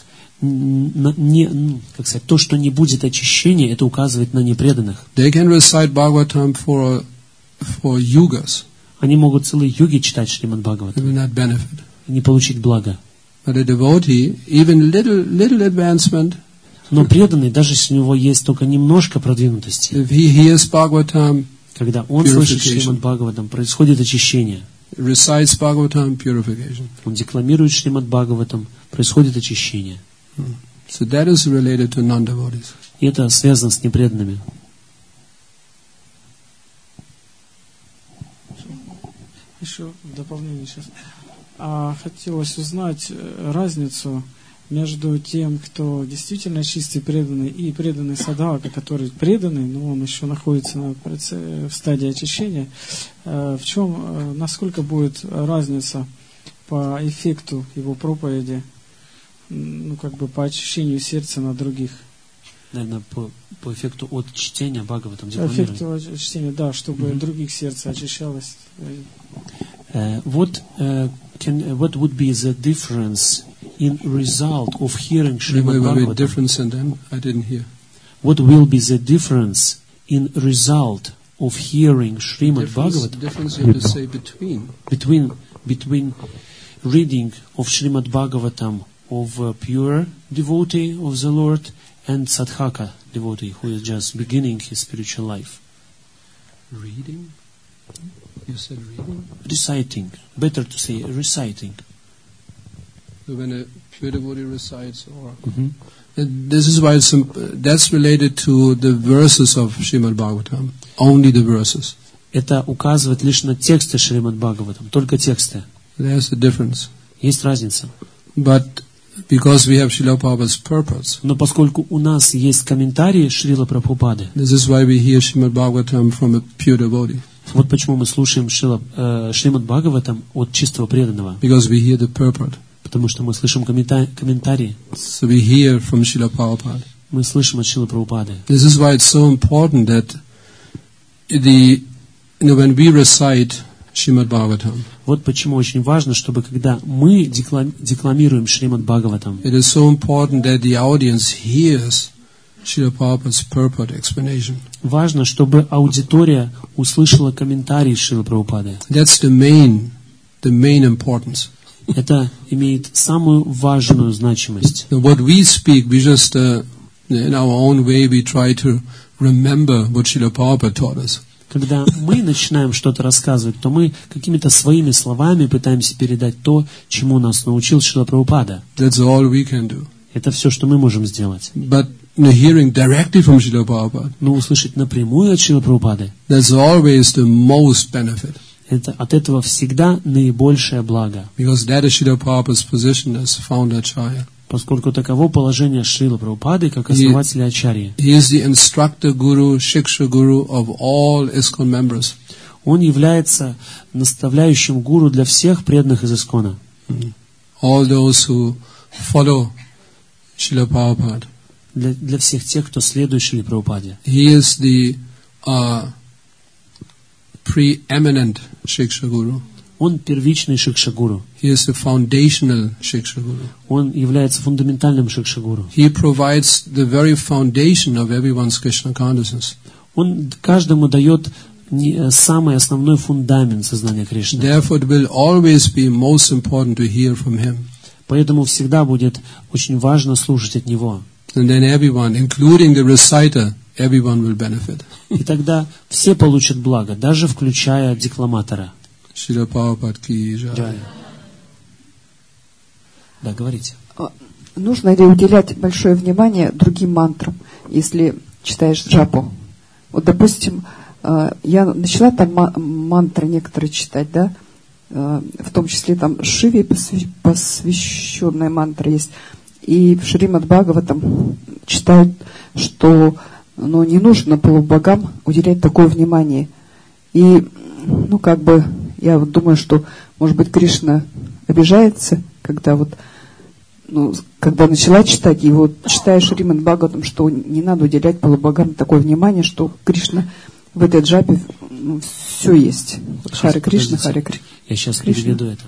Как сказать, то, что не будет очищения, это указывает на непреданных. They can recite Bhagavatam for yugas. Они могут целые юги читать Шримад They Бхагаватам will not benefit. и не получить блага. But a devotee, even little advancement, Но преданный, даже если у него есть только немножко продвинутости, if he hears Bhagavatam, когда он слышит Шримад Бхагаватам, происходит очищение. recites Bhagavatam, purification. Он декламирует Шримад Бхагаватам, происходит очищение. So that is related to non-devotees. И это связано с непреданными. Еще в дополнение сейчас. Хотелось узнать разницу между тем, кто действительно чистый преданный, и преданный садхака, который преданный, но он еще находится в стадии очищения. В чем, насколько будет разница по эффекту его проповеди, по очищению сердца на других? Наверное, по эффекту от чтения Бхагаватам. Эффекту от чтения, да, чтобы других сердце очищалось. What would be the difference in result of hearing Srimad Bhagavatam? Difference and then I didn't hear. What will be the difference in result of hearing Srimad Bhagavatam? Difference you have to say between reading of Srimad Bhagavatam of a pure devotee of the Lord and sadhaka devotee who is just beginning his spiritual life. Reading? You said reading? Reciting. Better to say reciting. So when a pure devotee recites, or and this is why that's related to the verses of Srimad Bhagavatam, only the verses. Это указывает лишь на тексты Шримад Бхагаватам, только тексты. There's the difference. Есть разница. But because we have Srila Prabhupada's purpose, Но поскольку у нас есть комментарии Шрила Прабхупады, this is why we hear Srimad Bhagavatam from a pure devotee. вот почему мы слушаем Шримад Бхагаватам от чистого преданного. Because we hear the purport. Потому что мы слышим комментарии. So we hear from Srila Prabhupada. Мы слышим от Шрилы Прабхупады. This is why it's so important that when we recite Srimad Bhagavatam, Вот почему очень важно, чтобы когда мы декламируем Шримад Бхагаватам, it is so important that the audience hears Srila Prabhupada's purport explanation. важно, чтобы аудитория услышала комментарии Шрилы Прабхупады. That's the main importance. Это имеет самую важную значимость. So what we speak, we just in our own way we try to remember what Srila Prabhupada taught us. Когда мы начинаем что-то рассказывать, то мы какими-то своими словами пытаемся передать то, чему нас научил Шрила Прабхупада. That's all we can do. Это все, что мы можем сделать. But hearing directly from Srila Prabhupada, Но услышать напрямую от Шрилы Прабхупады, that's always the most benefit. от этого всегда наибольшее благо. Because that is Srila Prabhupada's position as founder Acharya. Поскольку таково положение Шрилы Прабхупады как основателя Ачарьи. He is the instructor guru, shiksha guru of all ISKCON members. Он является наставляющим гуру для всех преданных из Искона. All those who follow Srila Prabhupada. Для всех тех, кто следует Шриле Прабхупаде. He is the preeminent shiksha guru. Он первичный шикша-гуру. He is the foundational shiksha guru. Он является фундаментальным шикша-гуру. He provides the very foundation of everyone's Krishna consciousness. Он каждому дает самый основной фундамент сознания Кришны. Therefore, it will always be most important to hear from him. Поэтому всегда будет очень важно слушать от него. And then everyone, including the reciter, everyone will benefit. И тогда все получат благо, даже включая декламатора. Srila Prabhupada ki jai. Да, говорите. Нужно ли уделять большое внимание другим мантрам, если читаешь джапу? Вот, допустим, я начала там мантры некоторые читать, да, в том числе там Шиве посвященная мантра есть, и в Шримад Бхагаватам читают, что не нужно полубогам уделять такое внимание. И, я думаю, что, может быть, Кришна обижается, когда когда начала читать, и читаешь Шримад Бхагаватам, что не надо уделять полубогам такое внимание, что Кришна в этой джапе все есть. Харе Кришна, Харе Кришна. Я сейчас переведу это.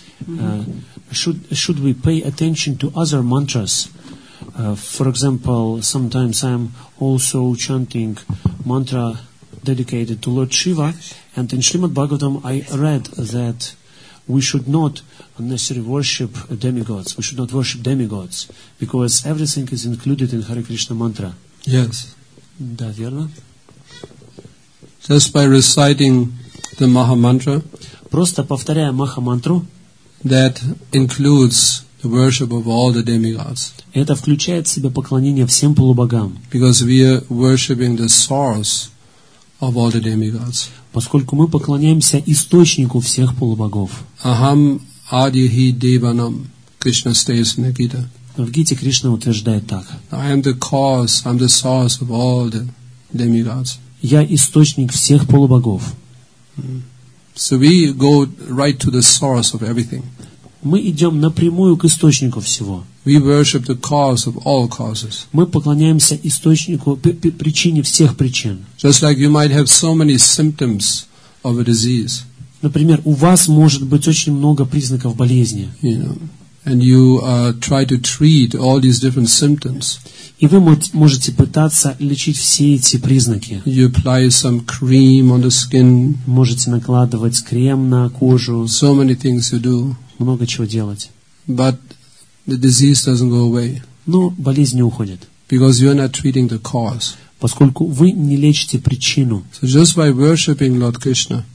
Should we pay attention to other mantras? For example, sometimes I'm also chanting mantra dedicated to Lord Shiva, and in Srimad Bhagavatam I read that we should not unnecessarily worship demigods. We should not worship demigods, because everything is included in Hare Krishna mantra. Yes. Да, верно? Just by reciting the Maha Mantra, просто повторяя Маха-мантру, that includes the worship of all the demigods. Это включает в себя поклонение всем полубогам. Because we are worshiping the source of all the demigods. Поскольку мы поклоняемся источнику всех полубогов. Aham adihi devanam, Krishna states in the Gita. В Гите Кришна утверждает так. I am the cause, I am the source of all the demigods. Я источник всех полубогов. So we go right to the source of everything. Мы идем напрямую к источнику всего. We worship the cause of all causes. Мы поклоняемся источнику, причине всех причин. Just like you might have so many symptoms of a disease. Например, у вас может быть очень много признаков болезни. And you try to treat all these different symptoms. И вы можете пытаться лечить все эти признаки. You apply some cream on the skin. Можете накладывать крем на кожу. So many things you do. Много чего делать. But the disease doesn't go away. Но болезнь не уходит. Because you are not treating the cause. Поскольку вы не лечите причину. So just by worshiping Lord Krishna,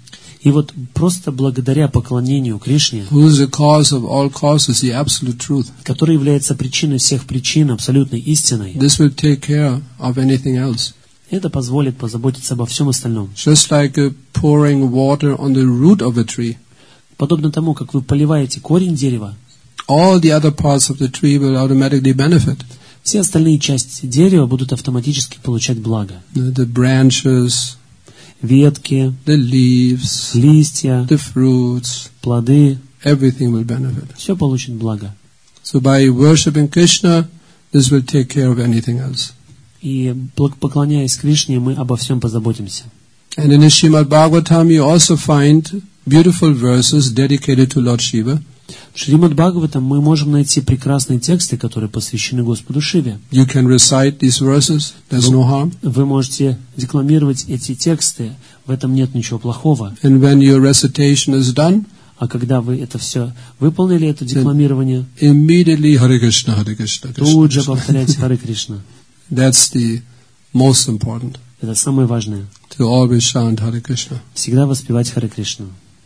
И вот просто благодаря поклонению Кришне, who is the cause of all causes, the absolute truth, который является причиной всех причин, абсолютной истиной, this will take care of anything else. это позволит позаботиться обо всем остальном. Just like pouring water on the root of a tree, Подобно тому, как вы поливаете корень дерева, all the other parts of the tree will automatically benefit. все остальные части дерева будут автоматически получать благо. The branches, Ветки, the leaves, листья, the fruits, плоды, everything will benefit. все получит благо. So by worshipping Krishna, this will take care of anything else. И поклоняясь Кришне, мы обо всем позаботимся. And in the Srimad Bhagavatam, you also find beautiful verses dedicated to Lord Shiva. В Шримад Бхагаватам мы можем найти прекрасные тексты, которые посвящены Господу Шиве. You can recite these verses, there's no harm. Вы можете декламировать эти тексты, в этом нет ничего плохого. And when your recitation is done, А когда вы это все выполнили, это декламирование, immediately Hare Krishna, Hare Krishna, Krishna, тут же Krishna. повторяйте Харе Кришна. That's the most important, Это самое важное. to always chant Hare Krishna. Всегда воспевать Харе Кришну.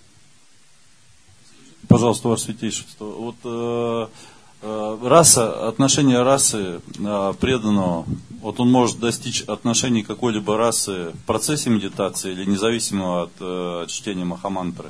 Пожалуйста, Ваше Святейшество. Вот раса, отношение расы преданного, вот он может достичь отношений какой-либо расы в процессе медитации или независимо от чтения Махамантры?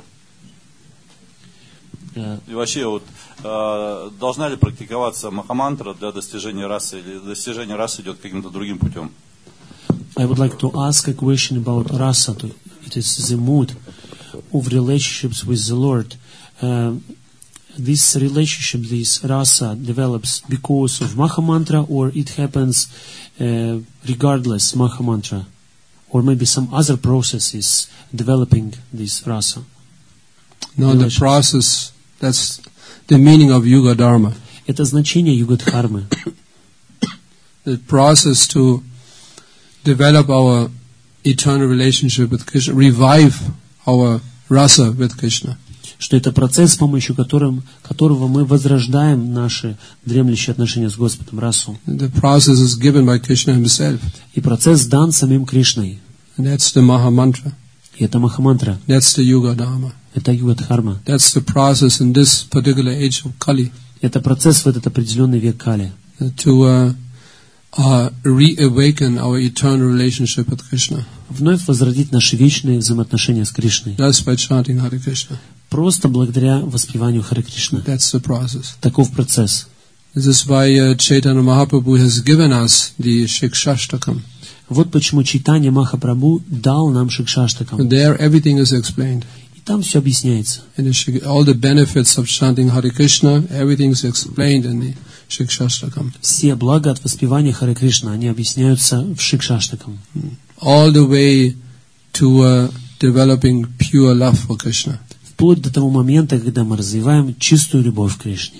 И вообще, вот, должна ли практиковаться Махамантра для достижения расы, или достижение расы идет каким-то другим путем? I would like to ask a question about rasa. It is the mood of relationships with the Lord. This relationship, this rasa, develops because of Mahamantra, or it happens regardless Mahamantra, or maybe some other processes developing this rasa. No, the process, that's the meaning of Yuga Dharma. Это значение югадхармы. The process to develop our eternal relationship with Krishna, revive our rasa with Krishna. Что это процесс, с помощью которого мы возрождаем наши дремлющие отношения с Господом, расу. The process is given by Krishna himself. И процесс дан самим Кришной. And that's the Maha Mantra. И это Махамантра. That's the Yuga Dharma. Это югадхарма. That's the process in this particular age of Kali. Это процесс в этот определенный век Кали. To reawaken our eternal relationship with Krishna. Вновь возродить наши вечные взаимоотношения с Кришной. Just by chanting Hare Krishna. Просто благодаря воспеванию Харе Кришны. That's the process. Таков процесс. This is why Chaitanya Mahaprabhu has given us the Shikshashtakam. Вот почему Чайтанья Махапрабху дал нам Шикшаштакам. There everything is explained. И там все объясняется. All the benefits of chanting Hare Krishna, everything is explained in the Shikshashtakam. Все блага от воспевания Харе Кришна, они объясняются в Шикшаштакам. All the way to developing pure love for Krishna. Вплоть до того момента, когда мы развиваем чистую любовь к Кришне.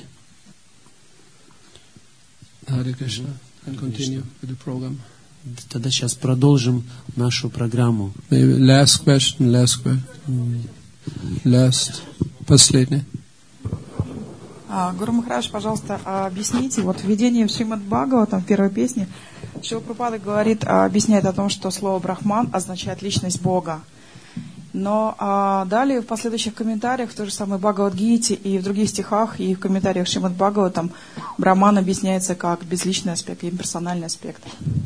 Hare Krishna. And continue with the program. Тогда сейчас продолжим нашу программу. Maybe last question. Последний. Гуру Махарадж, пожалуйста, объясните, вот введение в Шримад Бхагаватам, в первой песне, Шрила Прабхупада говорит, объясняет о том, что слово Брахман означает личность Бога. Но далее в последующих комментариях, в той же самой Бхагавад-гите и в других стихах, и в комментариях Шримад Бхагаватам, Брахман объясняется как безличный аспект, имперсональный аспект.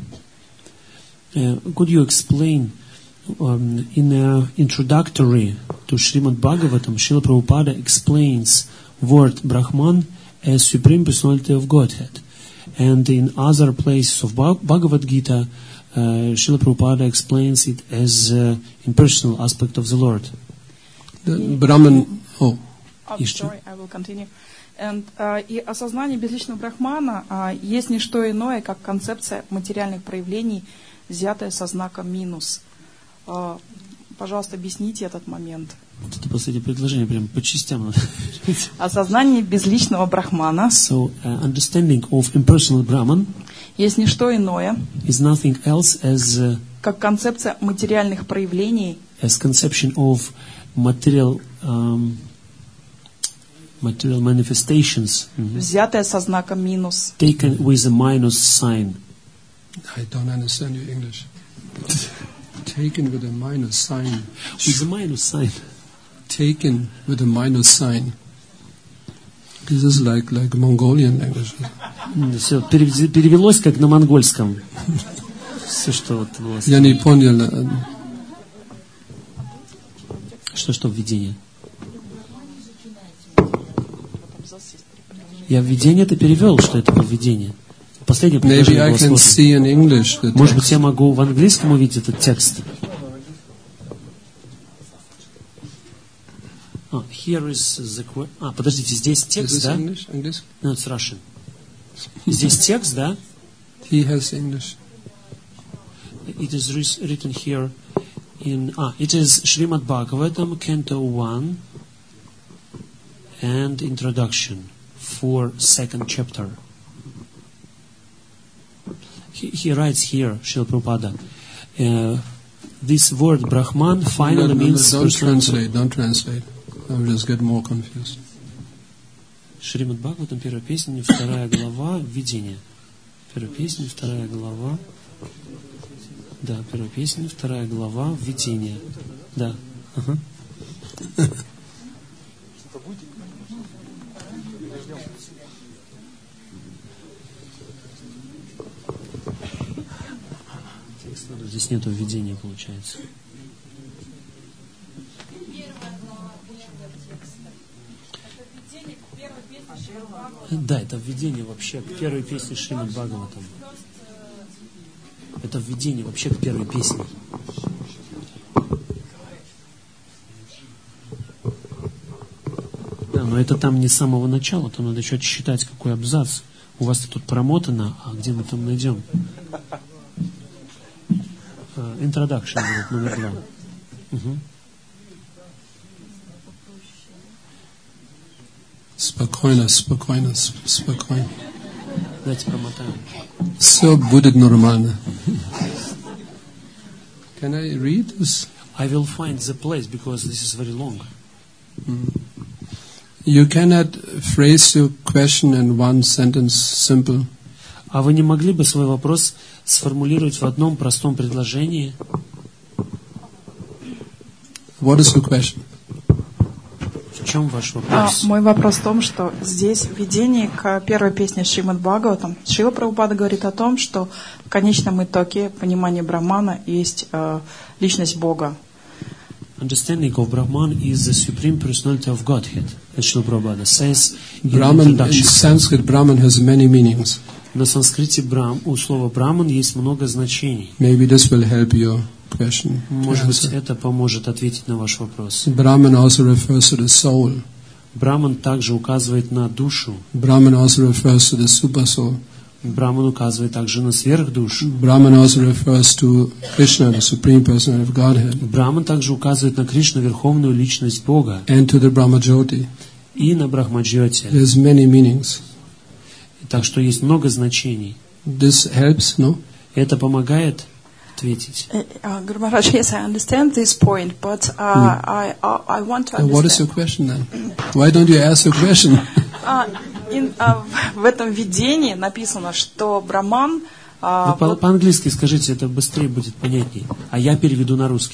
Could you explain in introductory to Srimad Bhagavatam, Srila Prabhupada explains word Brahman as supreme personality of Godhead, and in other places of Bhagavad Gita, Srila Prabhupada explains it as impersonal aspect of the Lord. The Brahman. Sorry, I will continue. И осознание безличного Брахмана есть не что иное, как концепция материальных проявлений, взятая со знаком минус. Пожалуйста, объясните этот момент. Это последнее предложение, прям по частям. Осознание безличного Брахмана. So, understanding of impersonal Brahman есть не что иное, is nothing else as как концепция материальных проявлений, as conception of material manifestations, взятая со знаком минус. Taken with a minus sign. I don't understand your English. Taken with a minus sign. With a minus sign. taken with a minus sign. This is like Mongolian language. Все перевелось как на монгольском. Все, что вот было. Я не понял. Что введение? Я введение это перевел, что это введение. Последнее предложение было сложно. Может быть, я могу в английском увидеть этот текст? Here is the... подождите, здесь текст, да? English? No, it's Russian. Здесь текст, да? He has English. It is written here in... it is Srimad Bhagavatam, Canto 1, and Introduction for second chapter. He writes here, Srila Prabhupada, this word Brahman finally means... Don't translate. I will just get more confused. Шримад Бхагаватам, первая песня, вторая глава, введение. Первая песня, вторая глава. Да, первая песня, вторая глава, введение. Да. Ага. Здесь нету введения, получается. Да, это введение вообще к первой песне Шримад Бхагаватам. Это введение вообще к первой песне. Да, но это там не с самого начала, то надо еще считать, какой абзац. У вас тут промотано, а где мы там найдем? Introduction будет номер 2. Угу. Спокойно. Давайте промотаем. Все будет нормально. Can I read this? I will find the place because this is very long. You cannot phrase your question in one sentence, simple. А вы не могли бы свой вопрос сформулировать в одном простом предложении? What is your question? В чем ваш вопрос? Мой вопрос в том, что здесь в введении к первой песне Шримад Бхагаватам Шрила Прабхупада говорит о том, что в конечном итоге понимание Брахмана есть личность Бога. Understanding of Brahman is the supreme personality of Godhead. As Srila Prabhupada says in Brahman, introduction. in Sanskrit, Brahman has many meanings. На санскрите у слова Брахман есть много значений. Maybe this will help your question. Может быть, это поможет ответить на ваш вопрос. Brahman also refers to the soul. Браман также указывает на душу. Brahman also refers to the super soul. Браман указывает также на сверхдушу. Brahman also refers to Krishna, the supreme personality of Godhead. Браман также указывает на Кришну, верховную личность Бога. And to the Brahmajyoti. И на Брахмаджьоти. There's many meanings. Так что есть много значений. This helps, no? Это помогает ответить. Guru Maharaj, yes, I understand this point, but I want to understand. What is your question then? Why don't you ask your question? В этом видении написано, что Брахман... По-английски скажите, это быстрее будет понятнее. А я переведу на русский.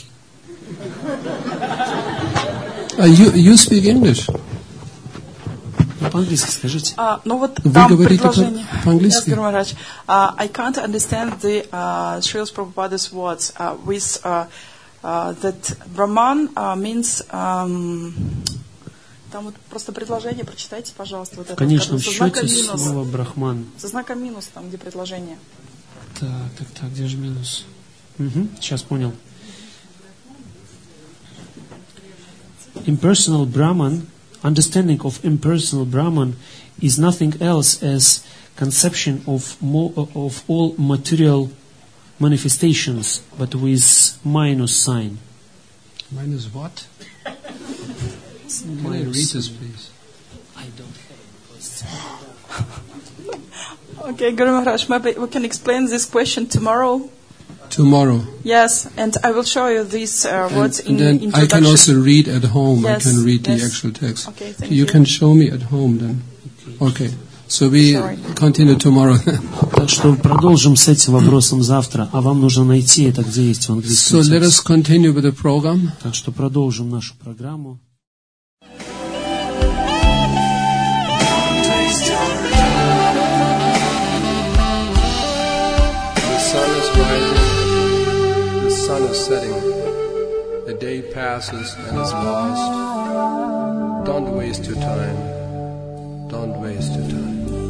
You speak English. По-английски скажите. Ну вот Вы там говорите предложение. по-английски? Yes, Guru Maharaj. I can't understand the Srila Prabhupada's words with that Brahman means... Там вот просто предложение, прочитайте, пожалуйста. Вот в конечном счете слово Брахман. Со знаком минус, там, где предложение. Так, где же минус? Сейчас понял. Impersonal Brahman, understanding of impersonal Brahman is nothing else as conception of all material manifestations, but with minus sign. Minus what? Can I read this, please? I don't have it. Okay, Guru Maharaj, maybe we can explain this question tomorrow. Tomorrow. Yes, and I will show you these words in then introduction. I can also read at home. Yes, I can read the yes. actual text. Okay, thank you can show me at home then. Okay. So we continue tomorrow. Так что продолжим с этим вопросом завтра, а вам нужно найти это, где есть в английском So let us тексте. continue with the program. Так что продолжим нашу программу. is setting. A day passes and is lost. Don't waste your time. Don't waste your time.